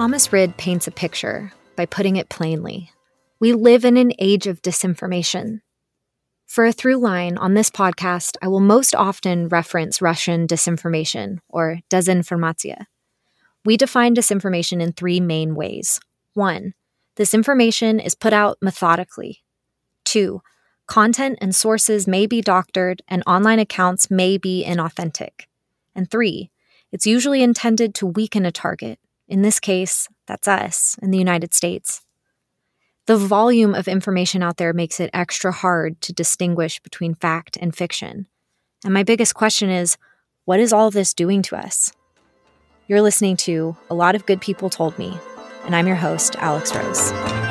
Thomas Rid paints a picture by putting it plainly. We live in an age of disinformation. For a through line on this podcast, I will most often reference Russian disinformation, or dezinformatia. We define disinformation in three main ways. 1. This information is put out methodically. 2. Content and sources may be doctored and online accounts may be inauthentic. And 3. It's usually intended to weaken a target. In this case, that's us in the United States. The volume of information out there makes it extra hard to distinguish between fact and fiction. And my biggest question is, what is all this doing to us? You're listening to A Lot of Good People Told Me, and I'm your host, Alex Rose.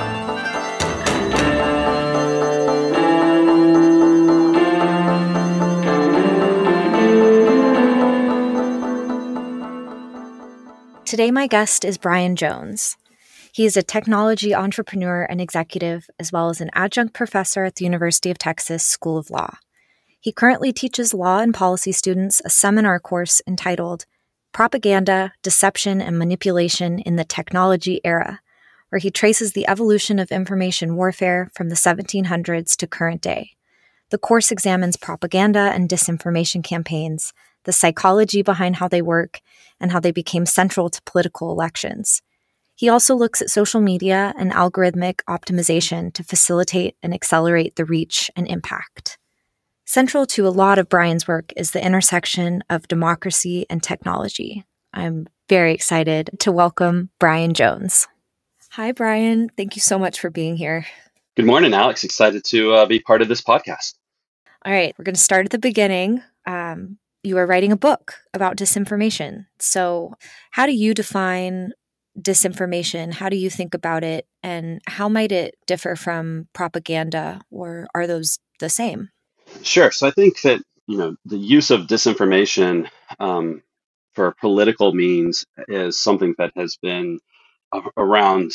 Today, my guest is Brian Jones. He is a technology entrepreneur and executive, as well as an adjunct professor at the University of Texas School of Law. He currently teaches law and policy students a seminar course entitled Propaganda, Deception, and Manipulation in the Technology Era, where he traces the evolution of information warfare from the 1700s to current day. The course examines propaganda and disinformation campaigns, the psychology behind how they work, and how they became central to political elections. He also looks at social media and algorithmic optimization to facilitate and accelerate the reach and impact. Central to a lot of Brian's work is the intersection of democracy and technology. I'm very excited to welcome Brian Jones. Hi, Brian. Thank you so much for being here. Good morning, Alex. Excited to be part of this podcast. All right, we're going to start at the beginning. You are writing a book about disinformation. So how do you define disinformation? How do you think about it? And how might it differ from propaganda, or are those the same? Sure. So I think that, the use of disinformation for political means is something that has been around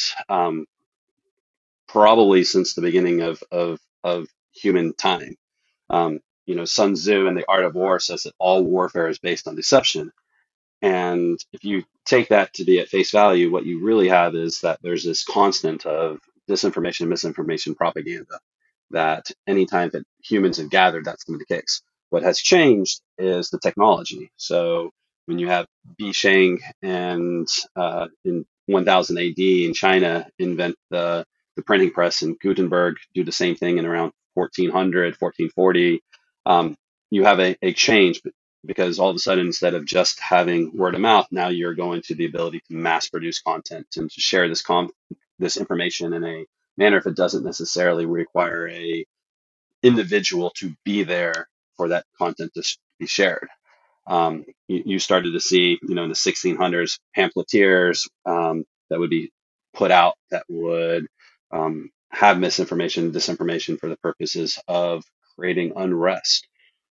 probably since the beginning of human time. Sun Tzu in The Art of War says that all warfare is based on deception. And if you take that to be at face value, what you really have is that there's this constant of disinformation, misinformation, propaganda, that anytime that humans have gathered, that's going to be the case. What has changed is the technology. So when you have Bi Sheng and in 1000 AD in China invent the printing press, and Gutenberg do the same thing in around 1400, 1440, you have a change, because all of a sudden, instead of just having word of mouth, now you're going to the ability to mass produce content and to share this information in a manner that doesn't necessarily require a individual to be there for that content to be shared. You started to see, in the 1600s, pamphleteers that would be put out that would have misinformation, disinformation for the purposes of creating unrest.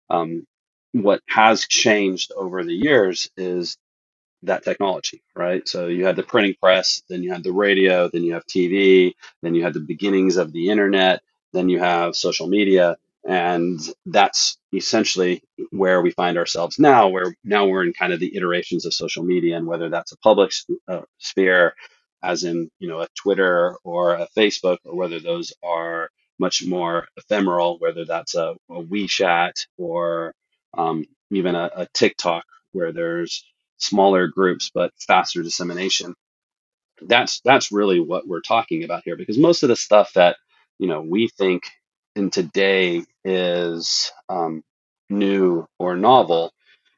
What has changed over the years is that technology, right? So you had the printing press, then you had the radio, then you have TV, then you had the beginnings of the internet, then you have social media. And that's essentially where we find ourselves now, where now we're in kind of the iterations of social media, and whether that's a public sphere, as in, a Twitter or a Facebook, or whether those are much more ephemeral, whether that's a WeChat or even a TikTok, where there's smaller groups but faster dissemination. That's really what we're talking about here, because most of the stuff that we think in today is new or novel,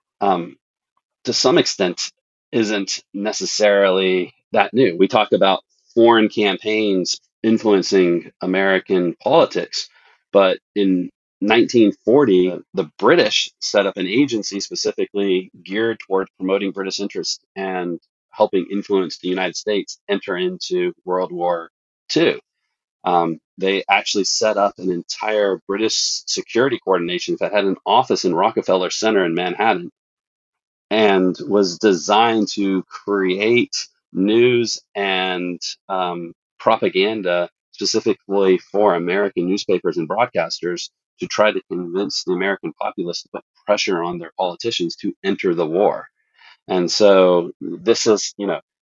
to some extent isn't necessarily that new. We talk about foreign campaigns influencing American politics, but in 1940, the British set up an agency specifically geared toward promoting British interests and helping influence the United States enter into World War II. They actually set up an entire British security coordination that had an office in Rockefeller Center in Manhattan, and was designed to create news and propaganda specifically for American newspapers and broadcasters, to try to convince the American populace to put pressure on their politicians to enter the war. And so this is,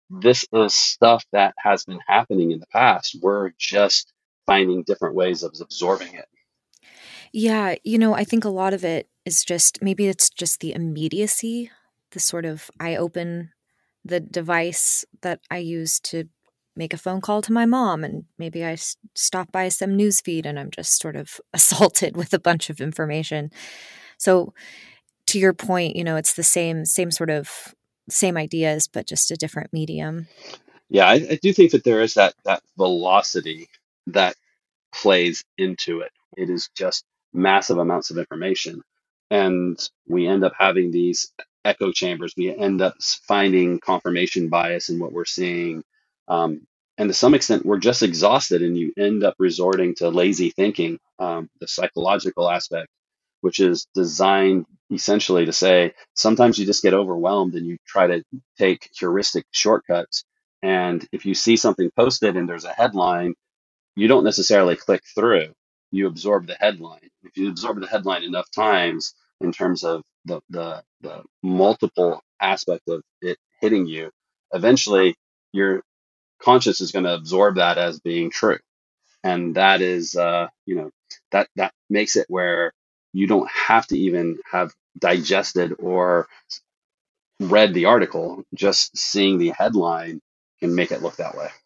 this is stuff that has been happening in the past. We're just finding different ways of absorbing it. Yeah, I think a lot of it is just maybe it's just the immediacy, the sort of I open the device that I use to make a phone call to my mom, and maybe I stop by some news feed and I'm just sort of assaulted with a bunch of information. So to your point, it's the same sort of same ideas, but just a different medium. Yeah, I do think that there is that velocity that plays into it. It is just massive amounts of information. And we end up having these echo chambers. We end up finding confirmation bias in what we're seeing. Um, and to some extent, we're just exhausted, and you end up resorting to lazy thinking, the psychological aspect, which is designed essentially to say sometimes you just get overwhelmed and you try to take heuristic shortcuts. And if you see something posted and there's a headline, you don't necessarily click through. You absorb the headline. If you absorb the headline enough times in terms of the multiple aspect of it hitting you, eventually your conscious is going to absorb that as being true. And that is, that makes it where you don't have to even have digested or read the article. Just seeing the headline can make it look that way.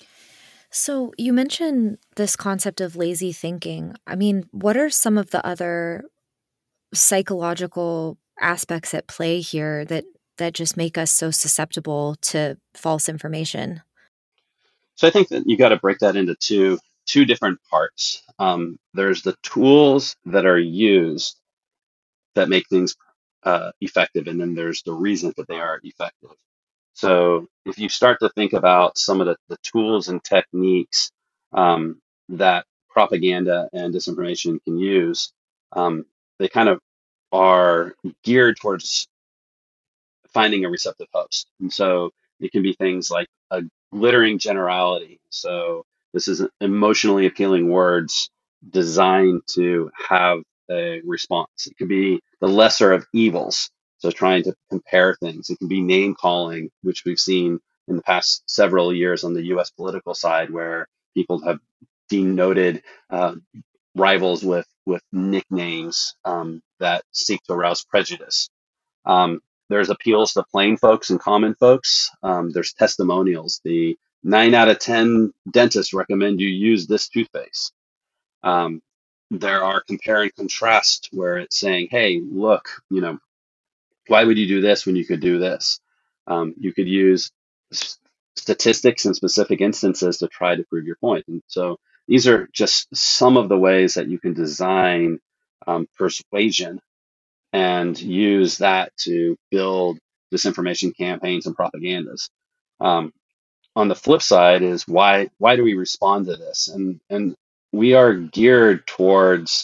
So you mentioned this concept of lazy thinking. I mean, what are some of the other psychological aspects at play here that just make us so susceptible to false information? So I think that you got to break that into two different parts. There's the tools that are used that make things effective, and then there's the reason that they are effective. So if you start to think about some of the tools and techniques that propaganda and disinformation can use, um, they kind of are geared towards finding a receptive host. And so it can be things like a glittering generality. So this is emotionally appealing words designed to have a response. It could be the lesser of evils. So trying to compare things. It can be name calling, which we've seen in the past several years on the US political side, where people have denoted rivals with nicknames that seek to arouse prejudice. There's appeals to plain folks and common folks. There's testimonials. The 9 out of 10 dentists recommend you use this toothpaste. Um, there are compare and contrast where it's saying, hey, look, why would you do this when you could do this? You could use statistics and specific instances to try to prove your point. And so these are just some of the ways that you can design persuasion and use that to build disinformation campaigns and propagandas. Um, on the flip side is why do we respond to this? And we are geared towards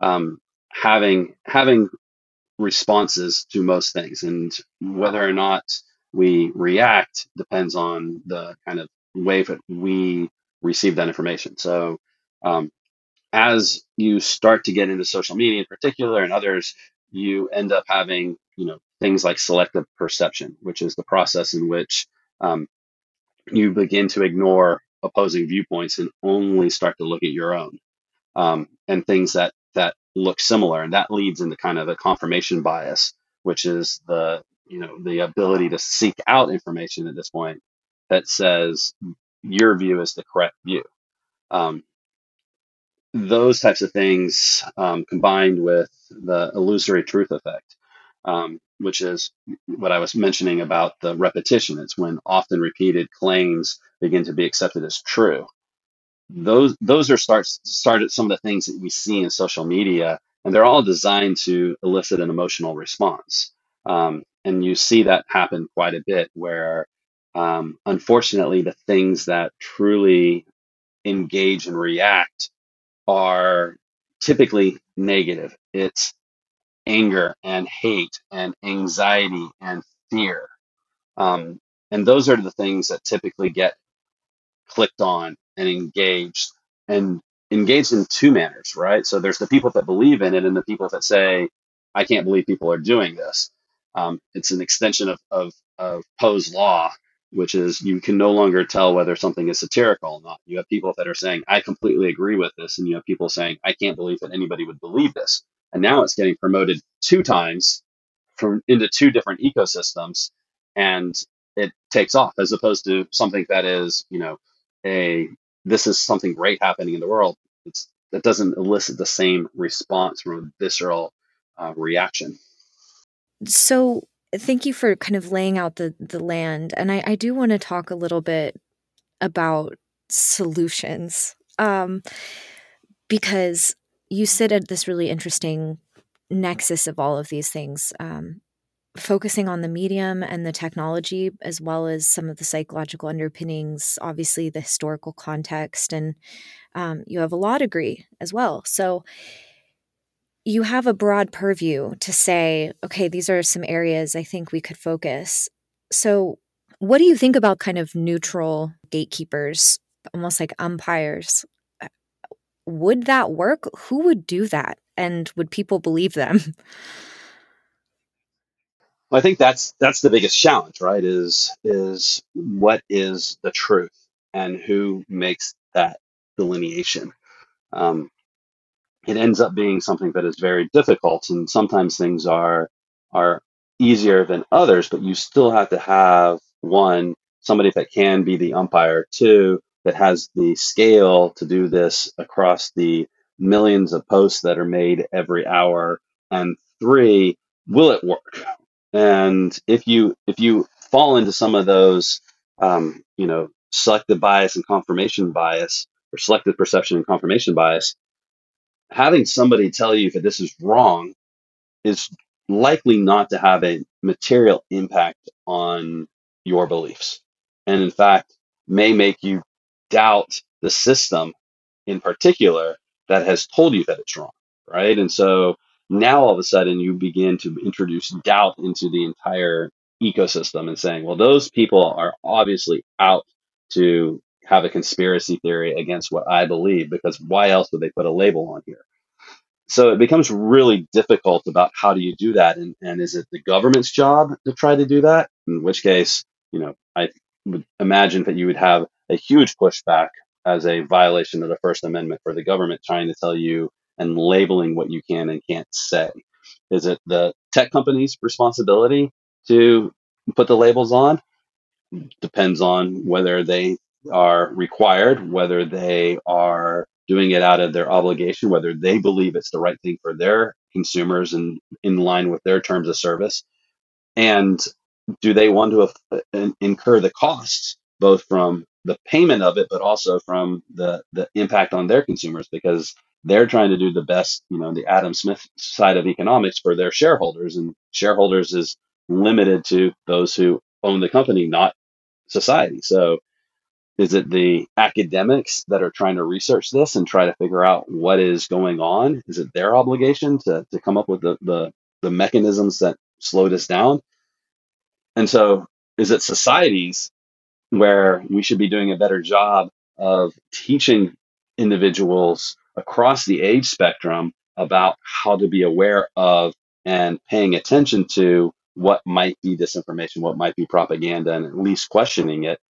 having responses to most things, and whether or not we react depends on the kind of way that we receive that information. So um, as you start to get into social media in particular and others, you end up having, things like selective perception, which is the process in which um, you begin to ignore opposing viewpoints and only start to look at your own, and things that look similar, and that leads into kind of a confirmation bias, which is the ability to seek out information at this point that says your view is the correct view. Um, those types of things, combined with the illusory truth effect, which is what I was mentioning about the repetition. It's when often repeated claims begin to be accepted as true. Those are started some of the things that we see in social media, and they're all designed to elicit an emotional response. And you see that happen quite a bit, where unfortunately the things that truly engage and react are typically negative. It's anger and hate and anxiety and fear. Um, and those are the things that typically get clicked on and engaged in two manners, right? So there's the people that believe in it and the people that say, I can't believe people are doing this. It's an extension of Poe's law which is you can no longer tell whether something is satirical or not. You have people that are saying, I completely agree with this. And you have people saying, I can't believe that anybody would believe this. And now it's getting promoted two times from into two different ecosystems, and it takes off, as opposed to something that is, a this is something great happening in the world. That doesn't elicit the same response from a visceral reaction. So thank you for kind of laying out the land. And I do want to talk a little bit about solutions, because you sit at this really interesting nexus of all of these things, focusing on the medium and the technology, as well as some of the psychological underpinnings, obviously the historical context, and you have a law degree as well. So you have a broad purview to say, okay, these are some areas I think we could focus. So what do you think about kind of neutral gatekeepers, almost like umpires? Would that work? Who would do that? And would people believe them? Well, I think that's the biggest challenge, right? Is what is the truth and who makes that delineation? Um, it ends up being something that is very difficult, and sometimes things are easier than others, but you still have to have one, somebody that can be the umpire, two, that has the scale to do this across the millions of posts that are made every hour, and three, will it work? And if you fall into some of those selective bias and confirmation bias, or selective perception and confirmation bias, having somebody tell you that this is wrong is likely not to have a material impact on your beliefs. And in fact, may make you doubt the system in particular that has told you that it's wrong, right? And so now all of a sudden you begin to introduce doubt into the entire ecosystem and saying, well, those people are obviously out to have a conspiracy theory against what I believe, because why else would they put a label on here? So it becomes really difficult about how do you do that, and is it the government's job to try to do that? In which case, I would imagine that you would have a huge pushback as a violation of the First Amendment for the government trying to tell you and labeling what you can and can't say. Is it the tech company's responsibility to put the labels on? Depends on whether they are required, whether they are doing it out of their obligation, whether they believe it's the right thing for their consumers and in line with their terms of service. And do they want to incur the costs, both from the payment of it, but also from the impact on their consumers, because they're trying to do the best, the Adam Smith side of economics for their shareholders, and shareholders is limited to those who own the company, not society. So is it the academics that are trying to research this and try to figure out what is going on? Is it their obligation to come up with the mechanisms that slow this down? And so is it societies where we should be doing a better job of teaching individuals across the age spectrum about how to be aware of and paying attention to what might be disinformation, what might be propaganda, and at least questioning it?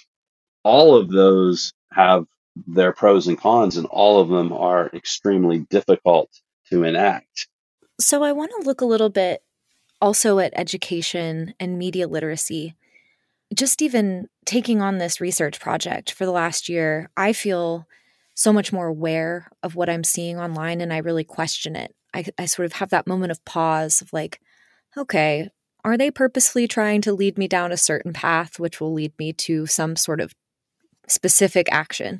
All of those have their pros and cons, and all of them are extremely difficult to enact. So I want to look a little bit also at education and media literacy. Just even taking on this research project for the last year, I feel so much more aware of what I'm seeing online, and I really question it. I sort of have that moment of pause of like, okay, are they purposely trying to lead me down a certain path, which will lead me to some sort of specific action?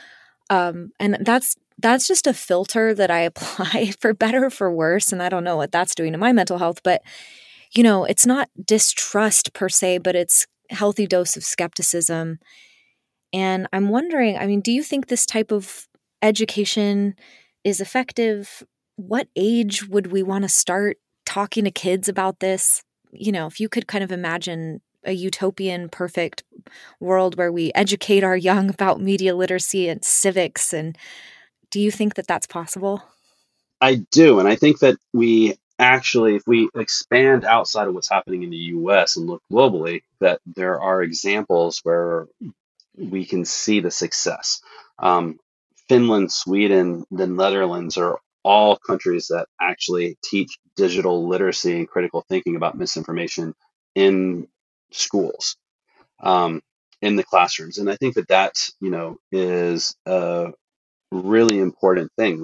And that's just a filter that I apply for better or for worse. And I don't know what that's doing to my mental health, but it's not distrust per se, but it's a healthy dose of skepticism. And I'm wondering, I mean, do you think this type of education is effective? What age would we want to start talking to kids about this? If you could kind of imagine a utopian, perfect world where we educate our young about media literacy and civics, and do you think that that's possible? I do, and I think that actually, if we expand outside of what's happening in the US and look globally, that there are examples where we can see the success. Um, Finland, Sweden, the Netherlands are all countries that actually teach digital literacy and critical thinking about misinformation in schools, um, in the classrooms. And I think that that, is a really important thing.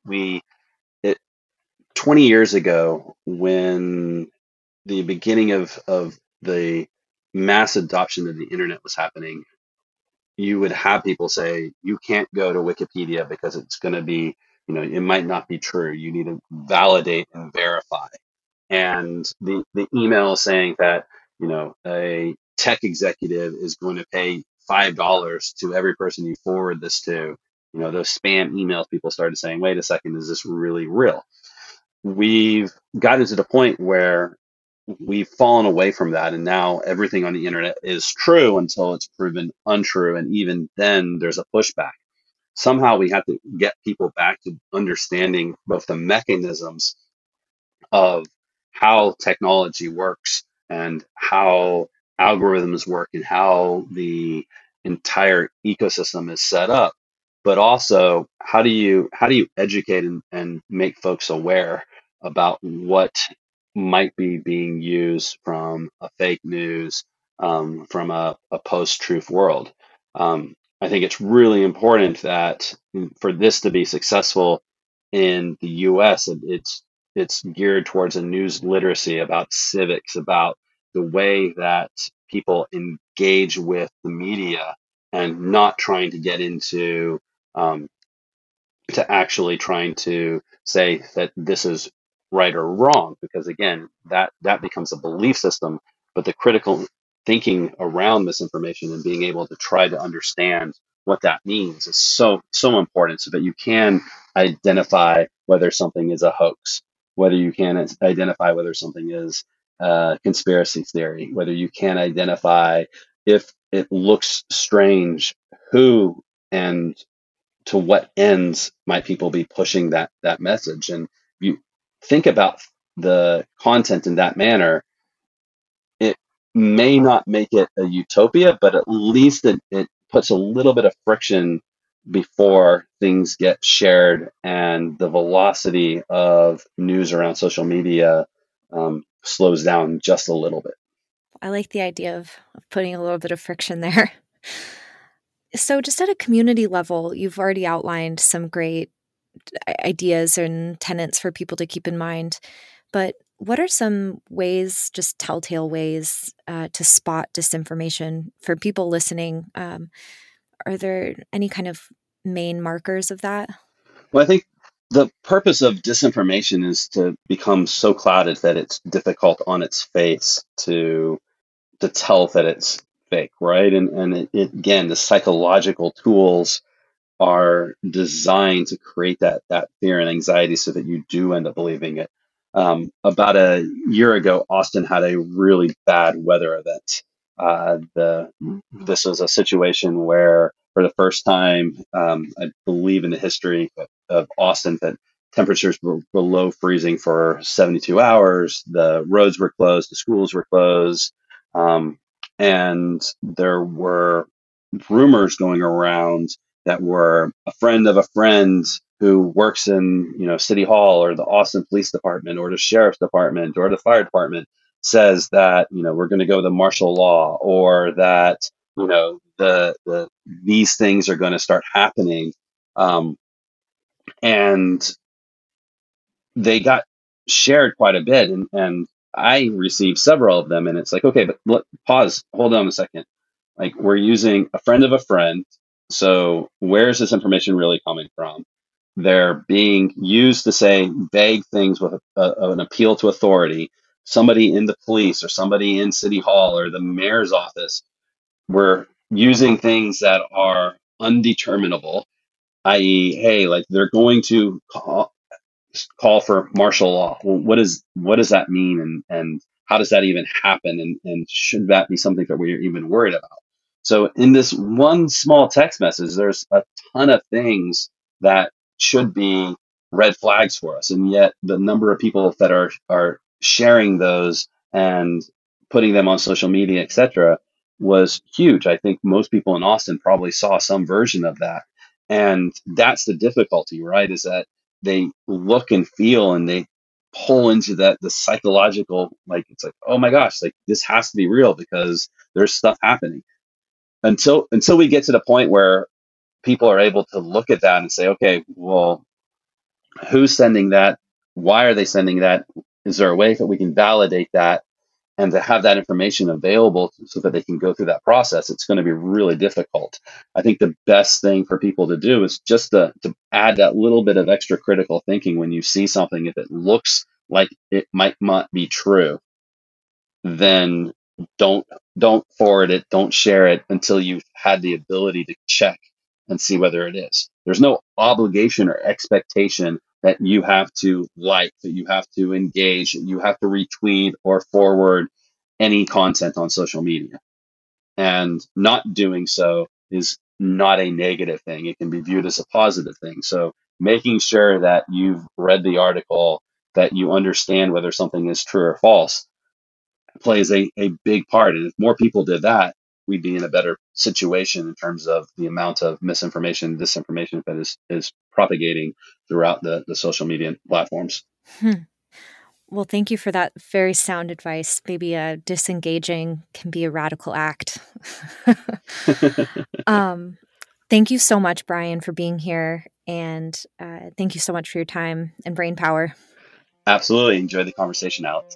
It, 20 years ago, when the beginning of the mass adoption of the internet was happening, you would have people say, you can't go to Wikipedia because it's going to be, it might not be true. You need to validate and verify. And the email saying that, a tech executive is going to pay $5 to every person you forward this to, those spam emails, people started saying, wait a second, is this really real? We've gotten to the point where we've fallen away from that, and now everything on the internet is true until it's proven untrue, and even then there's a pushback. Somehow we have to get people back to understanding both the mechanisms of how technology works and how algorithms work and how the entire ecosystem is set up, but also how do you educate and make folks aware about what might be being used from a fake news, from a post-truth world. I think it's really important that for this to be successful in the US, it's geared towards a news literacy about civics, about the way that people engage with the media, and not trying to get into, um, to actually trying to say that this is right or wrong, because again, that becomes a belief system. But the critical thinking around misinformation and being able to try to understand what that means is so important, so that you can identify whether something is a hoax, whether you can identify whether something is a conspiracy theory, whether you can identify if it looks strange, who and to what ends might people be pushing that message. And you think about the content in that manner, it may not make it a utopia, but at least it puts a little bit of friction before things get shared, and the velocity of news around social media slows down just a little bit. I like the idea of putting a little bit of friction there. So, just at a community level, you've already outlined some great ideas and tenets for people to keep in mind. But what are some ways, just telltale ways, to spot disinformation for people listening? Are there any kind of main markers of that? Well, I think the purpose of disinformation is to become so clouded that it's difficult on its face to tell that it's fake, right? And again, the psychological tools are designed to create that fear and anxiety so that you do end up believing it. About a year ago, Austin had a really bad weather event. This was a situation where, for the first time, I believe in the history of Austin, that temperatures were below freezing for 72 hours. The roads were closed, the schools were closed, and there were rumors going around that were a friend of a friend who works in, City Hall or the Austin Police Department or the Sheriff's Department or the Fire Department, says that, we're going to go to martial law, or that, these things are going to start happening. And they got shared quite a bit, and I received several of them, and it's like, okay, but pause, hold on a second. Like, we're using a friend of a friend, so where's this information really coming from? They're being used to say vague things with an appeal to authority. Somebody in the police or somebody in City Hall or the mayor's office, we're using things that are undeterminable, i.e., hey, like, they're going to call for martial law. Well, what does that mean, and how does that even happen, and should that be something that we're even worried about? So in this one small text message, there's a ton of things that should be red flags for us. And yet the number of people that are sharing those and putting them on social media, etc., was huge. I think most people in Austin probably saw some version of that. And that's the difficulty, right? Is that they look and feel and they pull into that the psychological, like it's like, oh my gosh, like this has to be real because there's stuff happening. Until we get to the point where people are able to look at that and say, okay, well, who's sending that? Why are they sending that? Is there a way that we can validate that and to have that information available so that they can go through that process? It's going to be really difficult. I think the best thing for people to do is just to add that little bit of extra critical thinking when you see something. If it looks like it might not be true, then don't forward it, don't share it until you've had the ability to check and see whether it is. There's no obligation or expectation that you have to like, that you have to engage, that you have to retweet or forward any content on social media. And not doing so is not a negative thing. It can be viewed as a positive thing. So making sure that you've read the article, that you understand whether something is true or false, plays a big part. And if more people did that, we'd be in a better situation in terms of the amount of misinformation, disinformation that is propagating throughout the social media platforms. Well, thank you for that very sound advice. Maybe disengaging can be a radical act. Thank you so much, Brian, for being here. And thank you so much for your time and brain power. Absolutely. Enjoy the conversation, Alex.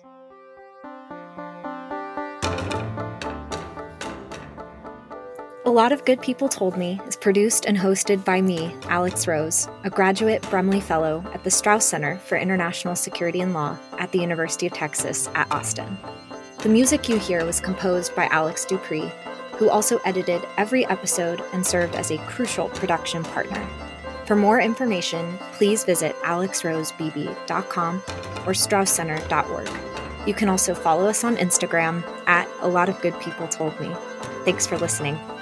A Lot of Good People Told Me is produced and hosted by me, Alex Rose, a graduate Brumley Fellow at the Strauss Center for International Security and Law at the University of Texas at Austin. The music you hear was composed by Alex Dupree, who also edited every episode and served as a crucial production partner. For more information, please visit alexrosebb.com or strausscenter.org. You can also follow us on Instagram at A Lot of Good People Told Me. Thanks for listening.